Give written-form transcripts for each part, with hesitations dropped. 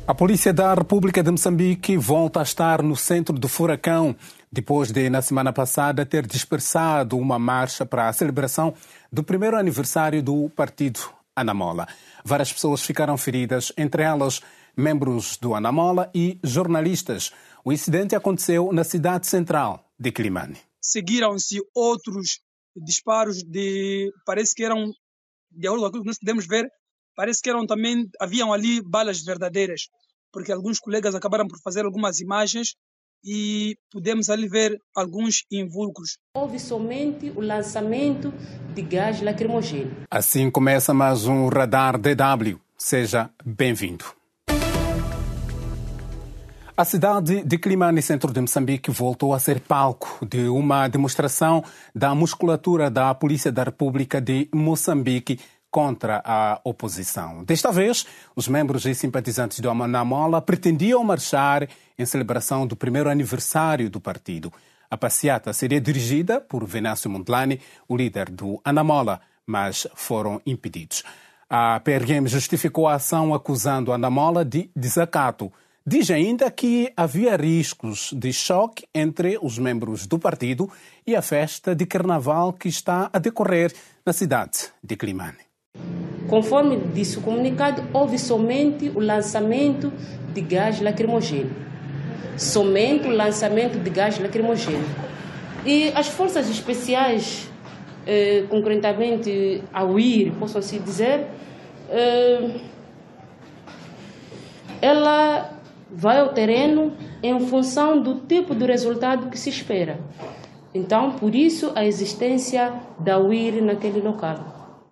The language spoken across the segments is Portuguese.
A Polícia da República de Moçambique volta a estar no centro do furacão, depois de, na semana passada, ter dispersado uma marcha para a celebração do primeiro aniversário do partido Anamola. Várias pessoas ficaram feridas, entre elas membros do Anamola e jornalistas. O incidente aconteceu na cidade central de Quelimane. Seguiram-se outros disparos parece que eram, de acordo com aquilo que nós podemos ver, parece que haviam ali balas verdadeiras, porque alguns colegas acabaram por fazer algumas imagens e podemos ali ver alguns invulcros. Houve somente o lançamento de gás lacrimogêneo. Assim começa mais um Radar DW. Seja bem-vindo. A cidade de Quelimane, centro de Moçambique, voltou a ser palco de uma demonstração da musculatura da Polícia da República de Moçambique contra a oposição. Desta vez, os membros e simpatizantes do Anamola pretendiam marchar em celebração do primeiro aniversário do partido. A passeata seria dirigida por Venâncio Mondlane, o líder do Anamola, mas foram impedidos. A PRM justificou a ação acusando o Anamola de desacato. Diz ainda que havia riscos de choque entre os membros do partido e a festa de carnaval que está a decorrer na cidade de Quelimane. Conforme disse o comunicado, houve somente o lançamento de gás lacrimogêneo. Somente o lançamento de gás lacrimogêneo. E as forças especiais, concretamente a UIR, posso assim dizer, ela vai ao terreno em função do tipo de resultado que se espera. Então, por isso, a existência da UIR naquele local.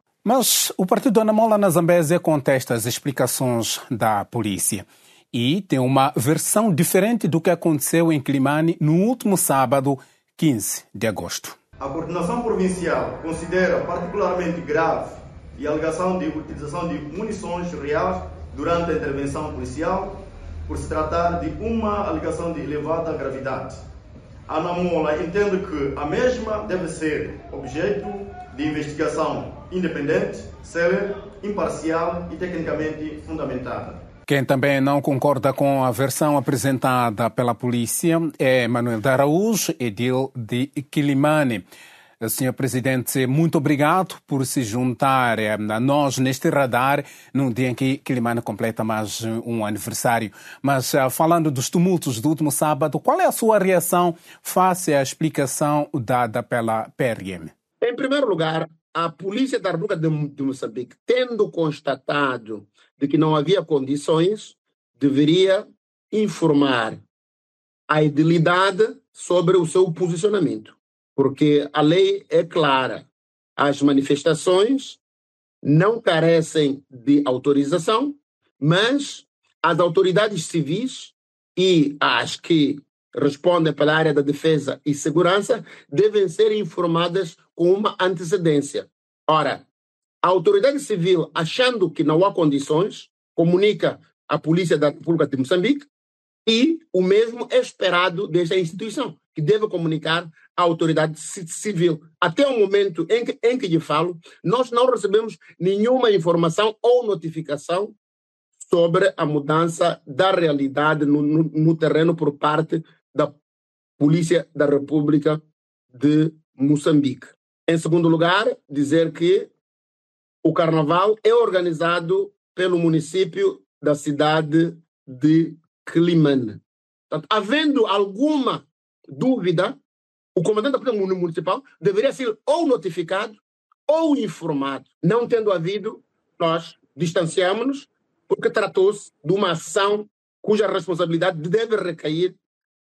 Mas o partido Anamola na Zambésia contesta as explicações da polícia e tem uma versão diferente do que aconteceu em Quelimane no último sábado, 15 de agosto. A coordenação provincial considera particularmente grave a alegação de utilização de munições reais durante a intervenção policial, por se tratar de uma alegação de elevada gravidade. A Anamola entende que a mesma deve ser objeto de investigação independente, célere, imparcial e tecnicamente fundamentada. Quem também não concorda com a versão apresentada pela polícia é Manuel de Araújo, edil de Quelimane. Senhor Presidente, muito obrigado por se juntar a nós neste radar, num dia em que Quelimane completa mais um aniversário. Mas falando dos tumultos do último sábado, qual é a sua reação face à explicação dada pela PRM? Em primeiro lugar, a Polícia da República de Moçambique, tendo constatado de que não havia condições, deveria informar a edilidade sobre o seu posicionamento. Porque a lei é clara. As manifestações não carecem de autorização, mas as autoridades civis e as que respondem pela área da defesa e segurança devem ser informadas com uma antecedência. Ora, a autoridade civil, achando que não há condições, comunica à Polícia da República de Moçambique e o mesmo é esperado desta instituição, que deve comunicar à autoridade civil. Até o momento em que lhe falo, nós não recebemos nenhuma informação ou notificação sobre a mudança da realidade no terreno por parte da Polícia da República de Moçambique. Em segundo lugar, dizer que o carnaval é organizado pelo município da cidade de Quelimane. Portanto, havendo alguma dúvida, o comandante da Polícia Municipal deveria ser ou notificado ou informado. Não tendo havido, nós distanciamos-nos porque tratou-se de uma ação cuja responsabilidade deve recair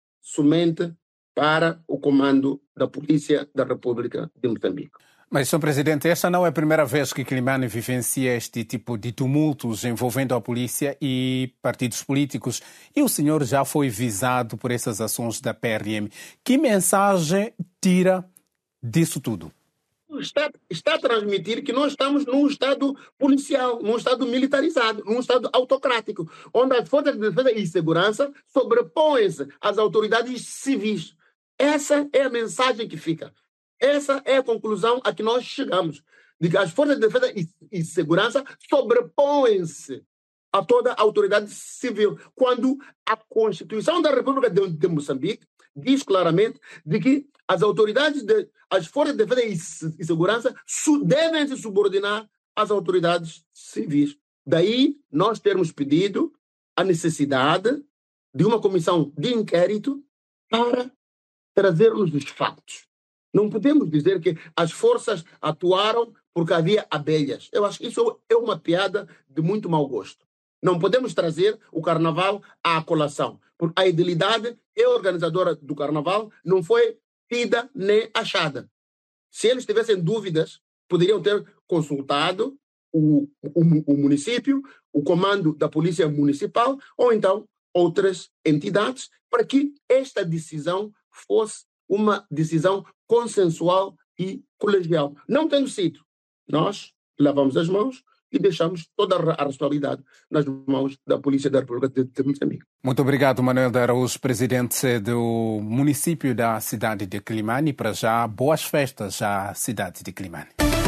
somente para o comando da Polícia da República de Moçambique. Mas, Sr. Presidente, esta não é a primeira vez que Quelimane vivencia este tipo de tumultos envolvendo a polícia e partidos políticos. E o senhor já foi visado por essas ações da PRM. Que mensagem tira disso tudo? Está a transmitir que nós estamos num Estado policial, num Estado militarizado, num Estado autocrático, onde as forças de defesa e segurança sobrepõem-se às autoridades civis. Essa é a mensagem que fica. Essa é a conclusão a que nós chegamos. De que as forças de defesa e segurança sobrepõem-se a toda a autoridade civil, quando a Constituição da República de Moçambique diz claramente de que as autoridades, as forças de defesa e segurança devem se subordinar às autoridades civis. Daí nós termos pedido a necessidade de uma comissão de inquérito para trazer-nos os fatos. Não podemos dizer que as forças atuaram porque havia abelhas. Eu acho que isso é uma piada de muito mau gosto. Não podemos trazer o carnaval à colação, porque a idilidade e a organizadora do carnaval não foi tida nem achada. Se eles tivessem dúvidas, poderiam ter consultado o município, o comando da Polícia Municipal, ou então outras entidades, para que esta decisão fosse uma decisão consensual e colegial. Não tendo sido, nós lavamos as mãos e deixamos toda a responsabilidade nas mãos da Polícia da República de Moçambique. Muito obrigado, Manuel de Araújo, presidente do município da cidade de Quilimane. Para já, boas festas à cidade de Quilimane.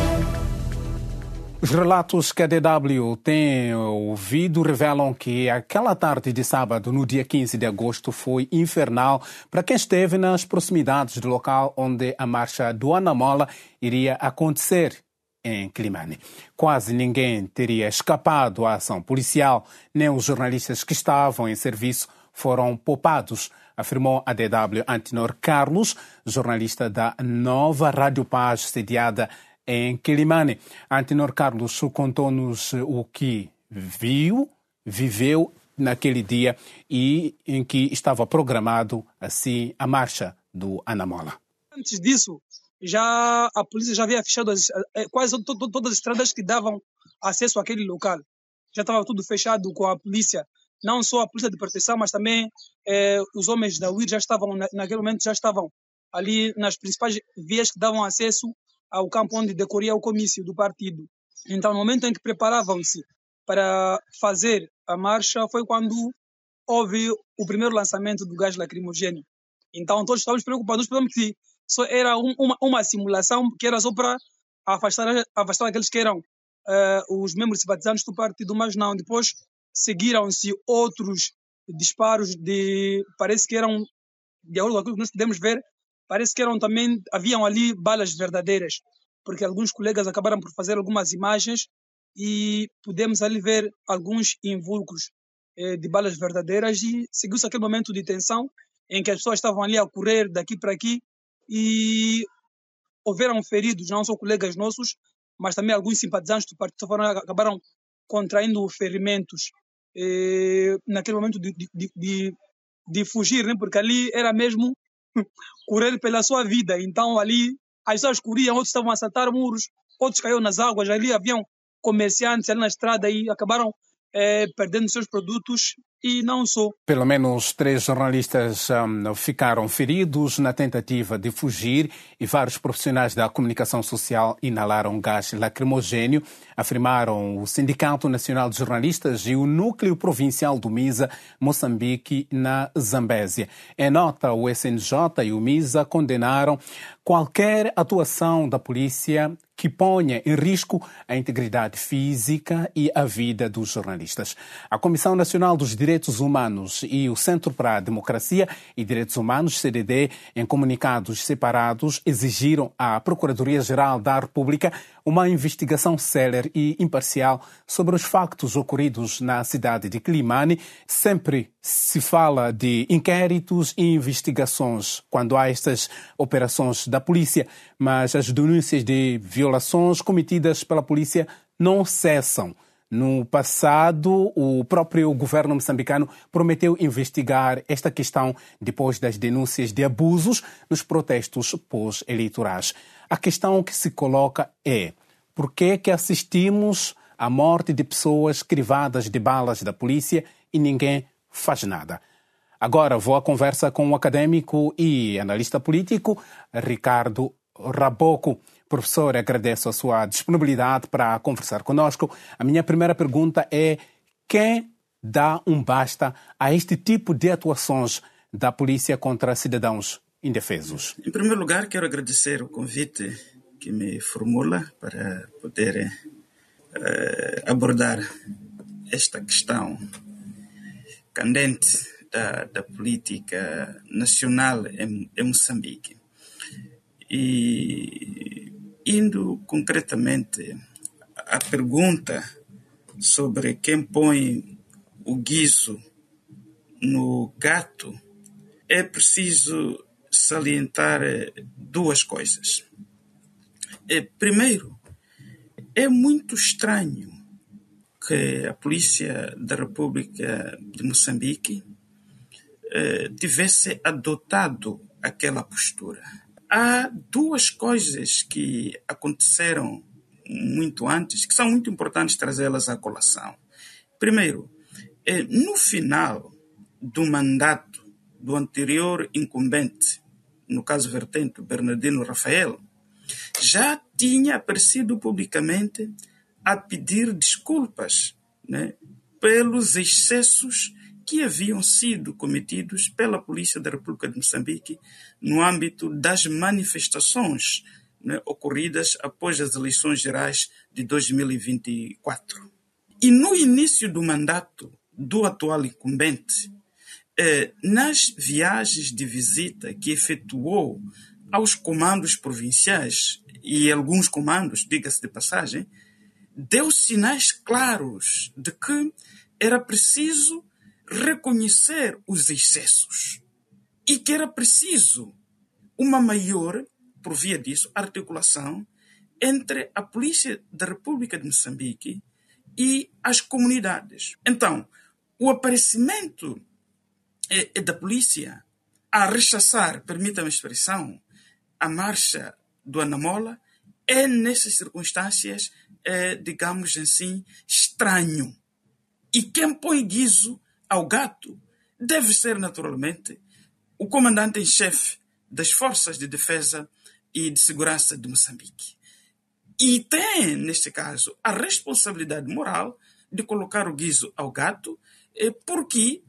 Os relatos que a DW tem ouvido revelam que aquela tarde de sábado, no dia 15 de agosto, foi infernal para quem esteve nas proximidades do local onde a marcha do Anamola iria acontecer em Quilimane. Quase ninguém teria escapado à ação policial, nem os jornalistas que estavam em serviço foram poupados, afirmou a DW Antinor Carlos, jornalista da Nova Rádio Paz, sediada em Quilimane. Antinor Carlos contou-nos o que viveu naquele dia e em que estava programado assim a marcha do Anamola. Antes disso, a polícia já havia fechado quase todas as estradas que davam acesso àquele local. Já estava tudo fechado com a polícia, não só a polícia de proteção, mas também os homens da UIR já estavam, naquele momento, já estavam ali nas principais vias que davam acesso ao campo onde decorria o comício do partido. Então, no momento em que preparavam-se para fazer a marcha, foi quando houve o primeiro lançamento do gás lacrimogêneo. Então, todos estávamos preocupados, que só era uma simulação que era só para afastar aqueles que eram os membros simpatizantes do partido, mas não. Depois seguiram-se outros disparos parece que eram, de acordo com aquilo que nós podemos ver, parece que haviam ali balas verdadeiras, porque alguns colegas acabaram por fazer algumas imagens e pudemos ali ver alguns invulcros de balas verdadeiras e seguiu-se aquele momento de tensão em que as pessoas estavam ali a correr daqui para aqui e houveram feridos, não só colegas nossos, mas também alguns simpatizantes do partido acabaram contraindo ferimentos naquele momento de fugir, né? Porque ali era mesmo correr pela sua vida. Então ali as pessoas corriam, outros estavam a saltar muros, outros caíram nas águas, ali haviam comerciantes ali na estrada e acabaram perdendo seus produtos e não só. Pelo menos 3 jornalistas ficaram feridos na tentativa de fugir e vários profissionais da comunicação social inalaram gás lacrimogêneo, afirmaram o Sindicato Nacional de Jornalistas e o Núcleo Provincial do MISA, Moçambique, na Zambésia. Em nota, o SNJ e o MISA condenaram qualquer atuação da polícia que ponha em risco a integridade física e a vida dos jornalistas. A Comissão Nacional dos Direitos Humanos e o Centro para a Democracia e Direitos Humanos, CDD, em comunicados separados, exigiram à Procuradoria-Geral da República uma investigação célere e imparcial sobre os factos ocorridos na cidade de Quilimane. Sempre se fala de inquéritos e investigações quando há estas operações da polícia, mas as denúncias de violações cometidas pela polícia não cessam. No passado, o próprio governo moçambicano prometeu investigar esta questão depois das denúncias de abusos nos protestos pós-eleitorais. A questão que se coloca é: por que assistimos à morte de pessoas crivadas de balas da polícia e ninguém faz nada? Agora vou à conversa com o académico e analista político Ricardo Raboco. Professor, agradeço a sua disponibilidade para conversar conosco. A minha primeira pergunta é: quem dá um basta a este tipo de atuações da polícia contra cidadãos indefesos? Em primeiro lugar, quero agradecer o convite que me formula para poder abordar esta questão candente da política nacional em Moçambique. E indo concretamente à pergunta sobre quem põe o guizo no gato, é preciso salientar duas coisas. Primeiro, é muito estranho que a Polícia da República de Moçambique tivesse adotado aquela postura. Há duas coisas que aconteceram muito antes, que são muito importantes trazê-las à colação. Primeiro, no final do mandato do anterior incumbente, no caso vertente, Bernardino Rafael, já tinha aparecido publicamente a pedir desculpas, né, pelos excessos que haviam sido cometidos pela Polícia da República de Moçambique no âmbito das manifestações, né, ocorridas após as eleições gerais de 2024. E no início do mandato do atual incumbente, nas viagens de visita que efetuou aos comandos provinciais e alguns comandos, diga-se de passagem, deu sinais claros de que era preciso reconhecer os excessos e que era preciso uma maior, por via disso, articulação entre a Polícia da República de Moçambique e as comunidades. Então, o aparecimento da polícia a rechaçar, permita-me a expressão, a marcha do Anamola é, nessas circunstâncias, digamos assim, estranho. E quem põe guizo ao gato deve ser, naturalmente, o comandante em chefe das Forças de Defesa e de Segurança de Moçambique. E tem, neste caso, a responsabilidade moral de colocar o guizo ao gato, porque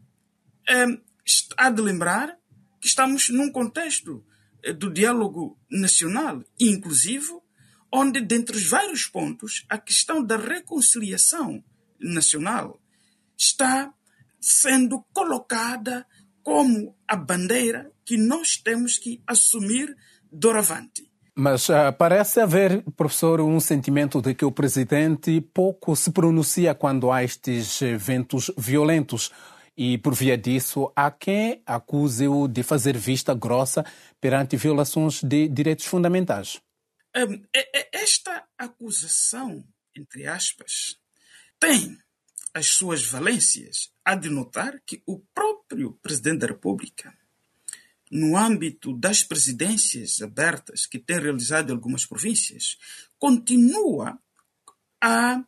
há de lembrar que estamos num contexto do diálogo nacional e inclusivo, onde, dentre os vários pontos, a questão da reconciliação nacional está sendo colocada como a bandeira que nós temos que assumir doravante. Mas parece haver, professor, um sentimento de que o presidente pouco se pronuncia quando há estes eventos violentos. E, por via disso, há quem acuse-o de fazer vista grossa perante violações de direitos fundamentais. Esta acusação, entre aspas, tem as suas valências. Há de notar que o próprio presidente da República, no âmbito das presidências abertas que tem realizado em algumas províncias, continua a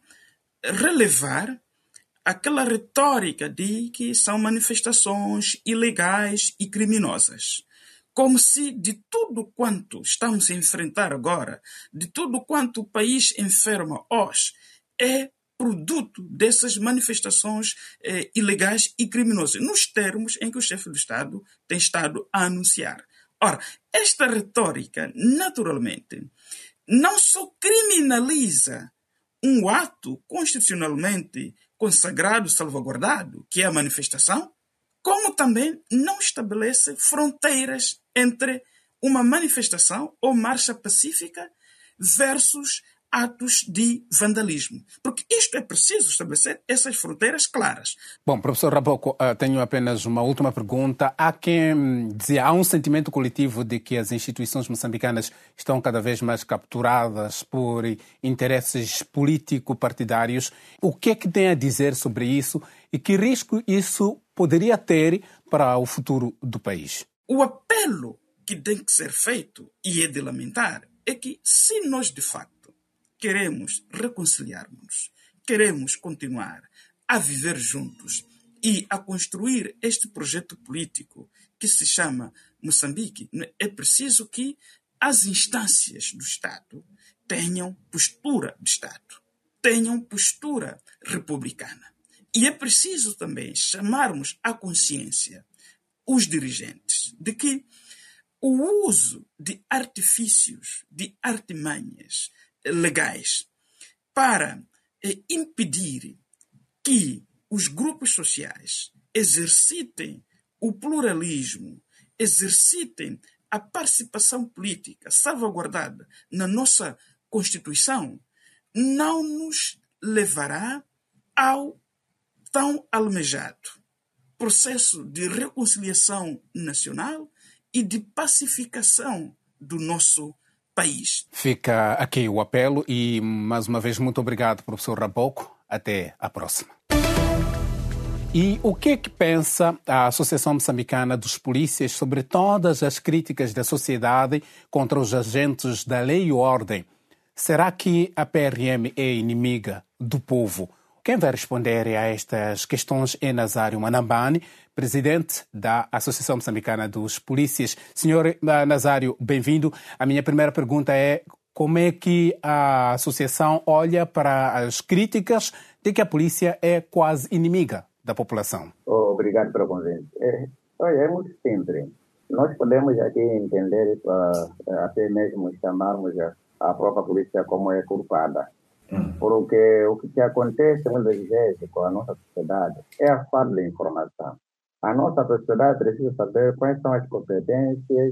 relevar aquela retórica de que são manifestações ilegais e criminosas. Como se de tudo quanto estamos a enfrentar agora, de tudo quanto o país enferma hoje, é produto dessas manifestações ilegais e criminosas, nos termos em que o chefe do Estado tem estado a anunciar. Ora, esta retórica, naturalmente, não só criminaliza um ato constitucionalmente consagrado, salvaguardado, que é a manifestação, como também não estabelece fronteiras entre uma manifestação ou marcha pacífica versus atos de vandalismo. Porque isto é preciso estabelecer essas fronteiras claras. Bom, professor Raboco, tenho apenas uma última pergunta. Há quem dizia, há um sentimento coletivo de que as instituições moçambicanas estão cada vez mais capturadas por interesses político-partidários. O que é que tem a dizer sobre isso e que risco isso poderia ter para o futuro do país? O apelo que tem que ser feito, e é de lamentar, é que se nós, de facto, queremos reconciliar-nos, queremos continuar a viver juntos e a construir este projeto político que se chama Moçambique, é preciso que as instâncias do Estado tenham postura de Estado, tenham postura republicana. E é preciso também chamarmos à consciência os dirigentes de que o uso de artifícios, de artimanhas legais para impedir que os grupos sociais exercitem o pluralismo, exercitem a participação política salvaguardada na nossa Constituição, não nos levará ao tão almejado processo de reconciliação nacional e de pacificação do nosso país. Fica aqui o apelo e, mais uma vez, muito obrigado, professor Raboco. Até a próxima. E o que é que pensa a Associação Moçambicana dos Polícias sobre todas as críticas da sociedade contra os agentes da lei e ordem? Será que a PRM é inimiga do povo? Quem vai responder a estas questões é Nazário Manambani, presidente da Associação Moçambicana dos Polícias. Senhor Nazário, bem-vindo. A minha primeira pergunta é: como é que a associação olha para as críticas de que a polícia é quase inimiga da população? Obrigado pelo convite. É muito simples. Nós podemos aqui entender, até mesmo chamarmos a própria polícia como é culpada. Porque o que acontece muitas vezes com a nossa sociedade é a falta de informação. A nossa sociedade precisa saber quais são as competências,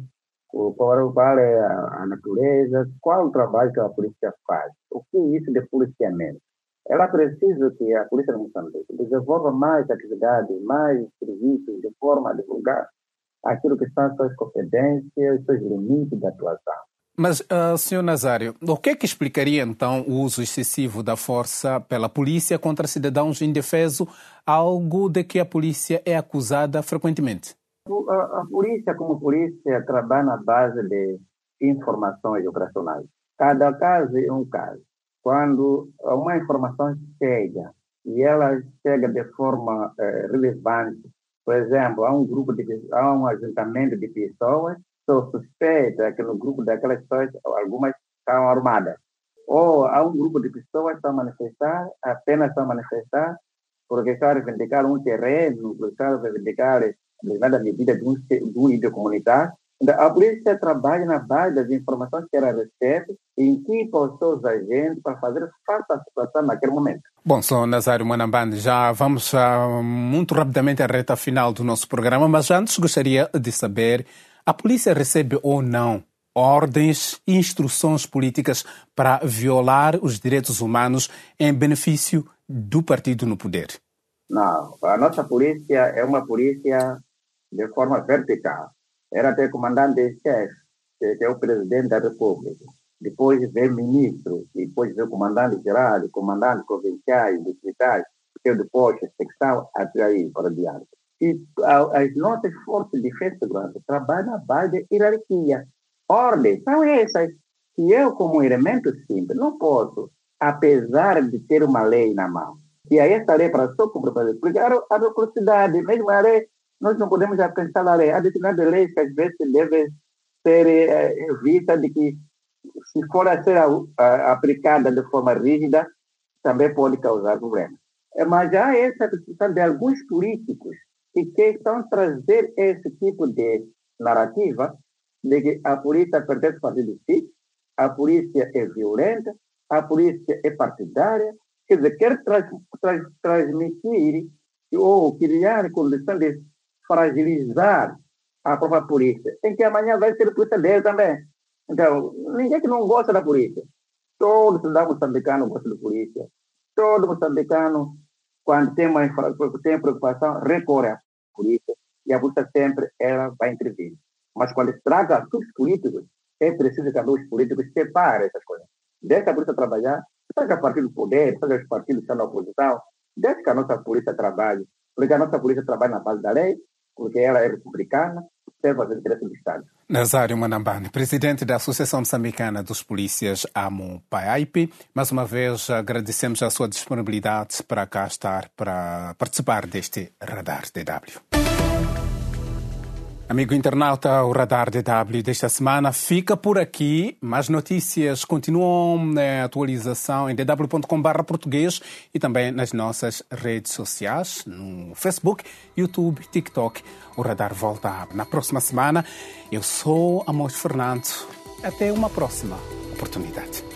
qual é a natureza, qual o trabalho que a polícia faz, o que é isso de policiamento. Ela precisa que a Polícia de Moçambique desenvolva mais atividades, mais serviços, de forma a divulgar aquilo que são as suas competências, os seus limites de atuação. Mas, Sr. Nazário, o que é que explicaria, então, o uso excessivo da força pela polícia contra cidadãos indefesos, algo de que a polícia é acusada frequentemente? A polícia, como polícia, trabalha na base de informações operacionais. Cada caso é um caso. Quando uma informação chega, e ela chega de forma relevante, por exemplo, há um ajuntamento de pessoas, sou suspeita que no grupo daquelas pessoas, algumas estão armadas. Ou há um grupo de pessoas que estão a manifestar, apenas estão a manifestar, porque estão a reivindicar um terreno, porque estão a reivindicar a medida de um líder comunitário. Então, a polícia trabalha na base das informações que ela recebe e equipa os seus agentes para fazer face à situação naquele momento. Bom, sou Nazário Manambani. Já vamos muito rapidamente à reta final do nosso programa, mas antes gostaria de saber: a polícia recebe ou não ordens e instruções políticas para violar os direitos humanos em benefício do partido no poder? Não, a nossa polícia é uma polícia de forma vertical. Era ter comandante-chefe, que é o presidente da República. Depois vem ministro, depois vem comandante-geral, comandante provinciais, distritais, chefe de posto, secção, até aí para diante. E as nossas forças de defesa e segurança trabalham na base de hierarquia. Ordens são essas. E eu, como elemento simples, não posso, apesar de ter uma lei na mão, e aí essa lei para só cumprir, porque a velocidade, mesmo a lei, nós não podemos alcançar a lei. Há determinadas leis que às vezes devem ser vistas de que, se for a ser aplicada de forma rígida, também pode causar problemas. Mas há essa questão de alguns políticos que estão trazer esse tipo de narrativa de que a polícia pertence ao partido X, a polícia é violenta, a polícia é partidária, quer dizer, quer transmitir ou criar condições de fragilizar a própria polícia, em que amanhã vai ser polícia dele também. Então, ninguém que não gosta da polícia. Todo cidadão moçambicano gosta da polícia. Todo moçambicano, quando tem preocupação, recorre à polícia, e a polícia sempre ela vai intervir. Mas quando se trata de assuntos políticos, é preciso que os políticos separem essas coisas. Deixa a polícia trabalhar, seja o partido do poder, seja os partidos que estão na oposição, deixa que a nossa polícia trabalhe, porque a nossa polícia trabalha na base da lei, porque ela é republicana, serve aos interesses do Estado. Nazário Manambani, presidente da Associação Moçambicana dos Polícias, AMO-PAIP. Mais uma vez agradecemos a sua disponibilidade para cá estar, para participar deste Radar DW. Amigo internauta, o Radar DW desta semana fica por aqui. Mais notícias continuam na atualização em dw.com/português e também nas nossas redes sociais, no Facebook, YouTube, TikTok. O Radar volta na próxima semana. Eu sou Amos Fernando. Até uma próxima oportunidade.